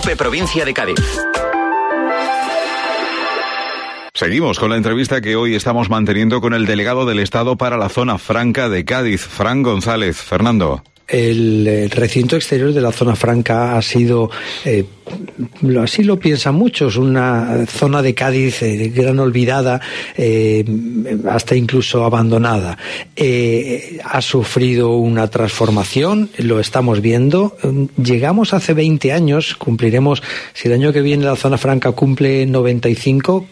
COPE Provincia de Cádiz. Seguimos con la entrevista que hoy estamos manteniendo con el delegado del Estado para la Zona Franca de Cádiz, Fran González. Fernando. El recinto exterior de la zona franca ha sido, así lo piensan muchos, una zona de Cádiz gran olvidada, hasta incluso abandonada. Ha sufrido una transformación, lo estamos viendo. Llegamos hace 20 años, cumpliremos, si el año que viene la zona franca cumple 95,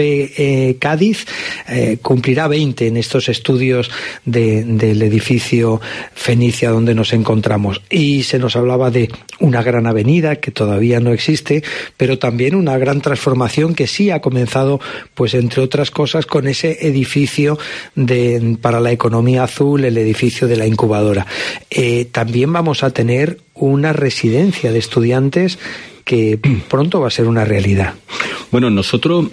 COPE Cádiz cumplirá 20 en estos estudios del edificio Fenicia donde nos encontramos, y se nos hablaba de una gran avenida que todavía no existe, pero también una gran transformación que sí ha comenzado, pues entre otras cosas, con ese edificio para la economía azul, el edificio de la incubadora. También vamos a tener una residencia de estudiantes que pronto va a ser una realidad. Bueno, nosotros,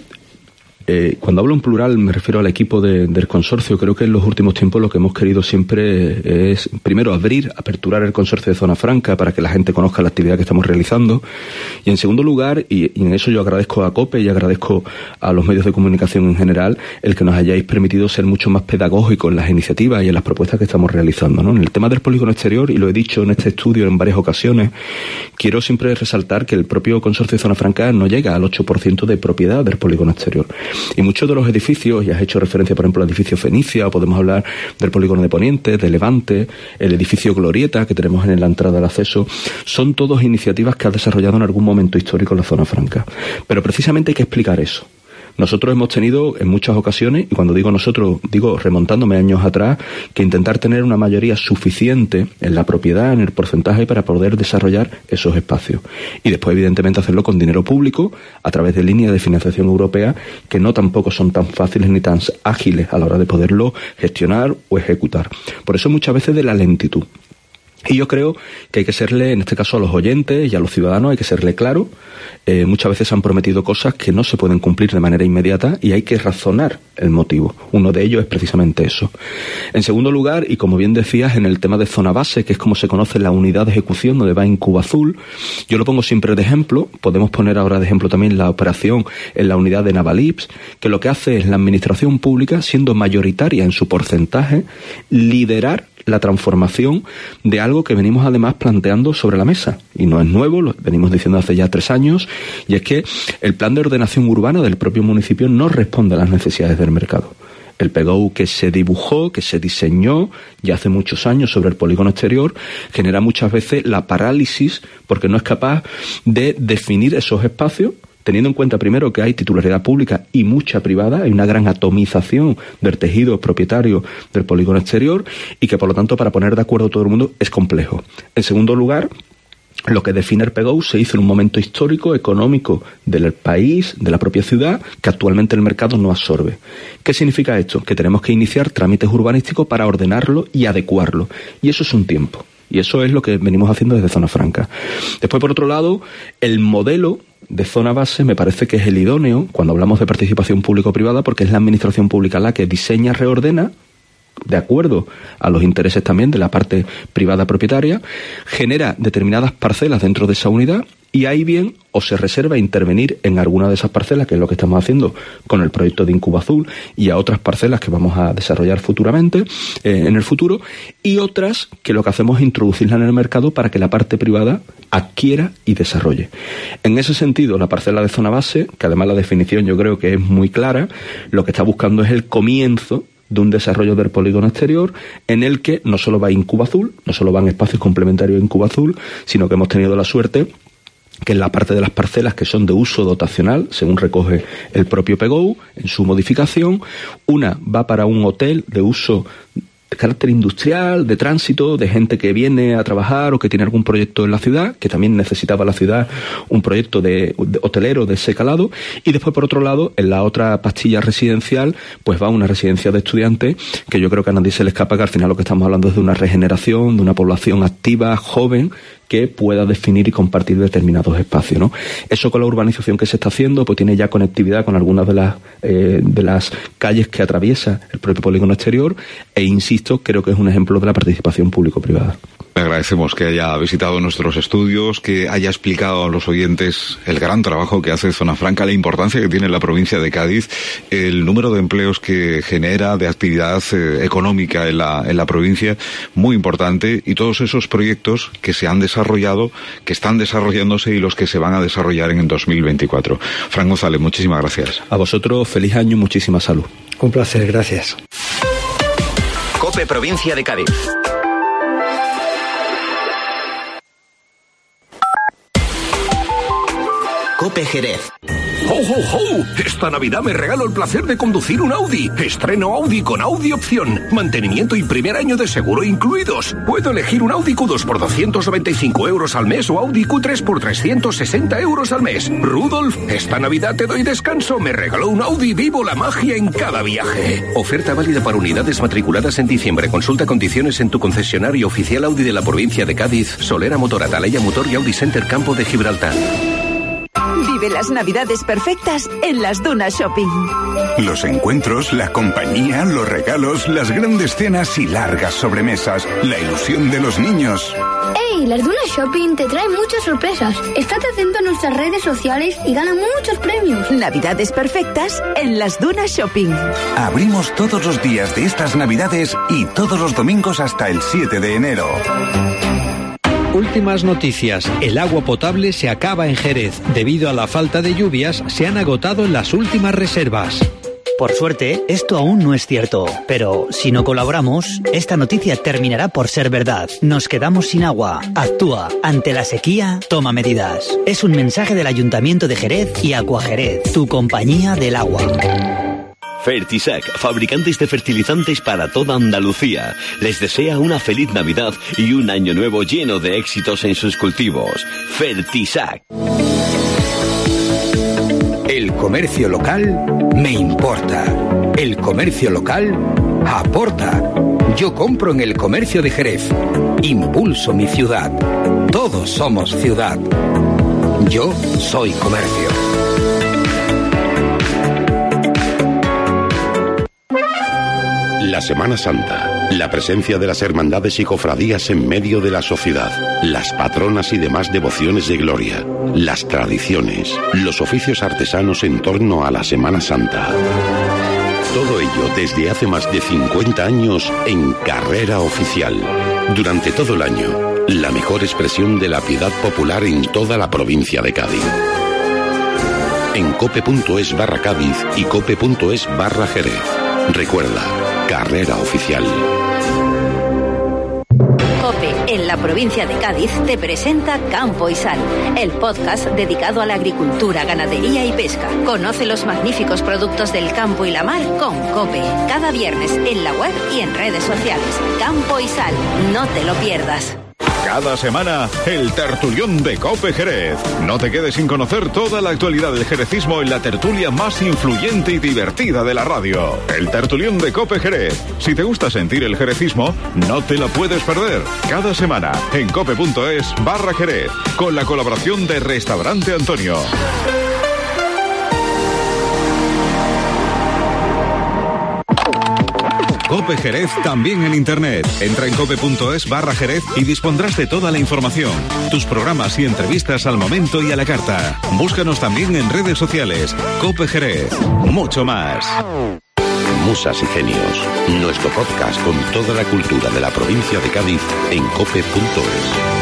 cuando hablo en plural me refiero al equipo del consorcio. Creo que en los últimos tiempos lo que hemos querido siempre es, primero, aperturar el consorcio de Zona Franca para que la gente conozca la actividad que estamos realizando, y en segundo lugar, y en eso yo agradezco a COPE y agradezco a los medios de comunicación en general, el que nos hayáis permitido ser mucho más pedagógicos en las iniciativas y en las propuestas que estamos realizando, ¿no? En el tema del polígono exterior, y lo he dicho en este estudio en varias ocasiones, quiero siempre resaltar que el propio consorcio de Zona Franca no llega al 8% de propiedad del polígono exterior. Y muchos de los edificios, y has hecho referencia por ejemplo al edificio Fenicia, o podemos hablar del polígono de Poniente, de Levante, el edificio Glorieta que tenemos en la entrada del acceso, son todas iniciativas que ha desarrollado en algún momento histórico la Zona Franca. Pero precisamente hay que explicar eso. Nosotros hemos tenido en muchas ocasiones, y cuando digo nosotros, digo remontándome años atrás, que intentar tener una mayoría suficiente en la propiedad, en el porcentaje, para poder desarrollar esos espacios. Y después, evidentemente, hacerlo con dinero público, a través de líneas de financiación europea, que no tampoco son tan fáciles ni tan ágiles a la hora de poderlo gestionar o ejecutar. Por eso muchas veces de la lentitud. Y yo creo que hay que serle, en este caso a los oyentes y a los ciudadanos, hay que serle claro. Muchas veces se han prometido cosas que no se pueden cumplir de manera inmediata, y hay que razonar el motivo. Uno de ellos es precisamente eso. En segundo lugar, y como bien decías, en el tema de zona base, que es como se conoce la unidad de ejecución donde va Incubazul, yo lo pongo siempre de ejemplo. Podemos poner ahora de ejemplo también la operación en la unidad de Navalips, que lo que hace es la administración pública, siendo mayoritaria en su porcentaje, liderar la transformación de algo que venimos además planteando sobre la mesa, y no es nuevo, lo venimos diciendo hace ya 3 años, y es que el plan de ordenación urbana del propio municipio no responde a las necesidades del mercado. El PGO que se dibujó, que se diseñó ya hace muchos años sobre el polígono exterior, genera muchas veces la parálisis porque no es capaz de definir esos espacios, teniendo en cuenta primero que hay titularidad pública y mucha privada, hay una gran atomización del tejido propietario del polígono exterior, y que por lo tanto para poner de acuerdo a todo el mundo es complejo. En segundo lugar, lo que define el PGO se hizo en un momento histórico, económico del país, de la propia ciudad, que actualmente el mercado no absorbe. ¿Qué significa esto? Que tenemos que iniciar trámites urbanísticos para ordenarlo y adecuarlo, y eso es un tiempo. Y eso es lo que venimos haciendo desde Zona Franca. Después, por otro lado, el modelo de zona base me parece que es el idóneo cuando hablamos de participación público-privada, porque es la administración pública la que diseña, reordena, de acuerdo a los intereses también de la parte privada propietaria, genera determinadas parcelas dentro de esa unidad, y ahí bien o se reserva intervenir en alguna de esas parcelas, que es lo que estamos haciendo con el proyecto de Incubazul, y a otras parcelas que vamos a desarrollar futuramente, en el futuro, y otras que lo que hacemos es introducirlas en el mercado para que la parte privada adquiera y desarrolle. En ese sentido, la parcela de zona base, que además la definición yo creo que es muy clara, lo que está buscando es el comienzo de un desarrollo del polígono exterior, en el que no solo va Incubazul, no solo van espacios complementarios de Incubazul, sino que hemos tenido la suerte que en la parte de las parcelas que son de uso dotacional, según recoge el propio PGO en su modificación, una va para un hotel de uso de carácter industrial, de tránsito, de gente que viene a trabajar o que tiene algún proyecto en la ciudad, que también necesitaba la ciudad un proyecto de hotelero de ese calado, y después por otro lado, en la otra pastilla residencial, pues va una residencia de estudiantes, que yo creo que a nadie se le escapa que al final lo que estamos hablando es de una regeneración, de una población activa, joven, que pueda definir y compartir determinados espacios, ¿no? Eso con la urbanización que se está haciendo, pues tiene ya conectividad con algunas de las calles que atraviesa el propio polígono exterior, e insisto, creo que es un ejemplo de la participación público-privada. Le agradecemos que haya visitado nuestros estudios, que haya explicado a los oyentes el gran trabajo que hace Zona Franca, la importancia que tiene la provincia de Cádiz, el número de empleos que genera, de actividad económica en la provincia, muy importante, y todos esos proyectos que se han desarrollado, que están desarrollándose y los que se van a desarrollar en el 2024. Fran González, muchísimas gracias. A vosotros, feliz año y muchísima salud. Un placer, gracias. COPE Provincia de Cádiz. COPE Jerez. ¡Ho, ho, ho! Esta Navidad me regalo el placer de conducir un Audi. Estreno Audi con Audi Opción. Mantenimiento y primer año de seguro incluidos. Puedo elegir un Audi Q2 por 295 euros al mes o Audi Q3 por 360 euros al mes. Rudolf, esta Navidad te doy descanso. Me regaló un Audi. Vivo la magia en cada viaje. Oferta válida para unidades matriculadas en diciembre. Consulta condiciones en tu concesionario oficial Audi de la provincia de Cádiz, Solera Motor, Atalaya Motor y Audi Center Campo de Gibraltar. Vive las Navidades perfectas en Las Dunas Shopping. Los encuentros, la compañía, los regalos, las grandes cenas y largas sobremesas, la ilusión de los niños. ¡Hey! Las Dunas Shopping te trae muchas sorpresas. Estate atento a nuestras redes sociales y gana muchos premios. Navidades perfectas en Las Dunas Shopping. Abrimos todos los días de estas Navidades y todos los domingos hasta el 7 de enero. Últimas noticias. El agua potable se acaba en Jerez. Debido a la falta de lluvias, se han agotado las últimas reservas. Por suerte, esto aún no es cierto, pero si no colaboramos, esta noticia terminará por ser verdad. Nos quedamos sin agua. Actúa. Ante la sequía, toma medidas. Es un mensaje del Ayuntamiento de Jerez y Aquajerez, tu compañía del agua. Fertisac, fabricantes de fertilizantes para toda Andalucía. Les desea una feliz Navidad y un año nuevo lleno de éxitos en sus cultivos. Fertisac. El comercio local me importa. El comercio local aporta. Yo compro en el comercio de Jerez. Impulso mi ciudad. Todos somos ciudad. Yo soy comercio. La Semana Santa, la presencia de las hermandades y cofradías en medio de la sociedad, las patronas y demás devociones de gloria, las tradiciones, los oficios artesanos en torno a la Semana Santa. Todo ello desde hace más de 50 años en Carrera Oficial. Durante todo el año, la mejor expresión de la piedad popular en toda la provincia de Cádiz. En cope.es/Cádiz y cope.es/Jerez. Recuerda, Carrera Oficial. COPE, en la provincia de Cádiz, te presenta Campo y Sal, el podcast dedicado a la agricultura, ganadería y pesca. Conoce los magníficos productos del campo y la mar con COPE. Cada viernes en la web y en redes sociales. Campo y Sal, no te lo pierdas. Cada semana, el tertulión de COPE Jerez. No te quedes sin conocer toda la actualidad del jerecismo en la tertulia más influyente y divertida de la radio. El tertulión de COPE Jerez. Si te gusta sentir el jerecismo, no te la puedes perder. Cada semana, en cope.es/Jerez, con la colaboración de Restaurante Antonio. COPE Jerez también en internet. Entra en cope.es/Jerez y dispondrás de toda la información, tus programas y entrevistas al momento y a la carta. Búscanos también en redes sociales. COPE Jerez. Mucho más. Musas y Genios, nuestro podcast con toda la cultura de la provincia de Cádiz en cope.es.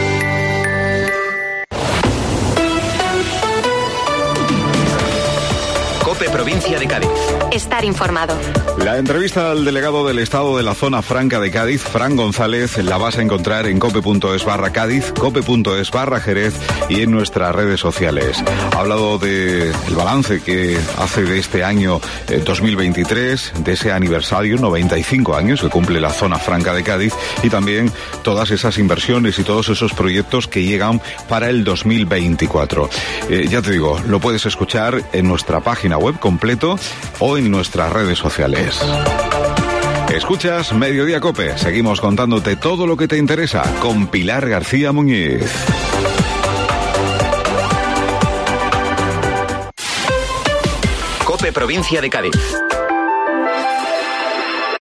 COPE Provincia de Cádiz. Estar informado. La entrevista al delegado del Estado de la Zona Franca de Cádiz, Fran González, la vas a encontrar en cope.es/Cádiz, cope.es/Jerez y en nuestras redes sociales. Ha hablado del balance que hace de este año 2023, de ese aniversario, 95 años que cumple la Zona Franca de Cádiz, y también todas esas inversiones y todos esos proyectos que llegan para el 2024. Ya te digo, lo puedes escuchar en nuestra página web completo o en nuestras redes sociales. Escuchas Mediodía COPE. Seguimos contándote todo lo que te interesa con Pilar García Muñiz. COPE Provincia de Cádiz.